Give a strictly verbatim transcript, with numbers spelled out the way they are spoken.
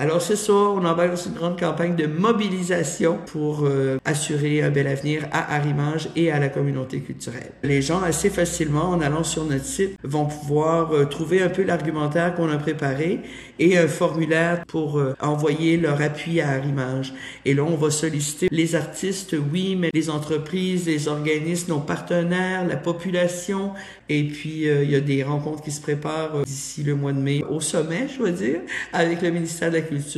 Alors ce soir, on embarque dans une grande campagne de mobilisation pour euh, assurer un bel avenir à Arrimage et à la communauté culturelle. Les gens, assez facilement, en allant sur notre site, vont pouvoir euh, trouver un peu l'argumentaire qu'on a préparé et un formulaire pour euh, envoyer leur appui à Arrimage. Et là, on va solliciter les artistes, oui, mais les entreprises, les organismes, nos partenaires, la population. Et puis, euh, il y a des rencontres qui se préparent euh, d'ici le mois de mai au sommet, je veux dire, avec le ministère de la Culture.